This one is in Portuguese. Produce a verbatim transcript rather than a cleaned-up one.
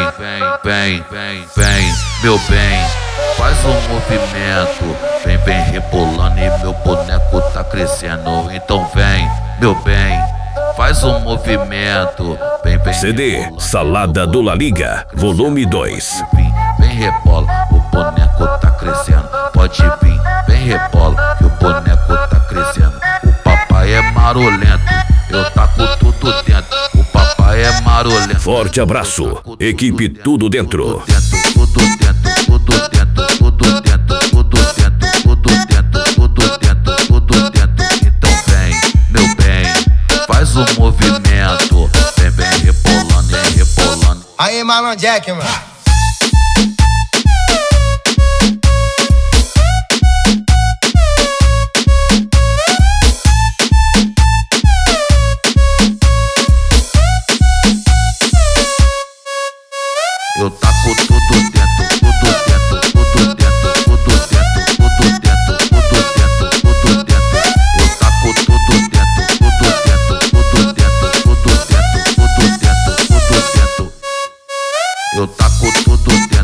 vem, vem, vem, vem, meu bem, faz um movimento, vem, vem rebolando e meu boneco tá crescendo. Então vem, meu bem, faz um movimento, vem, vem. C D Salada do La Liga, volume dois. Vem, vem rebola, o boneco tá crescendo. Pode vir, vem rebola, que o boneco tá crescendo. O papai é marolento, eu taco tudo dentro. O papai é marolento. Forte abraço, equipe Tudo Dentro. Tudo dentro, tudo dentro, tudo dentro, tudo dentro, tudo dentro, tudo dentro, tudo dentro. Então vem, meu bem, faz um movimento, vem, vem rebolando, vem rebolando. Aí, Marlon Jack, mano. Eu taco tudo dentro, tudo dentro, tudo dentro, tudo dentro, tudo dentro, tudo dentro, tudo dentro. Eu taco tudo dentro, tudo dentro, tudo dentro, tudo dentro, tudo dentro, tudo dentro. Eu taco tudo dentro.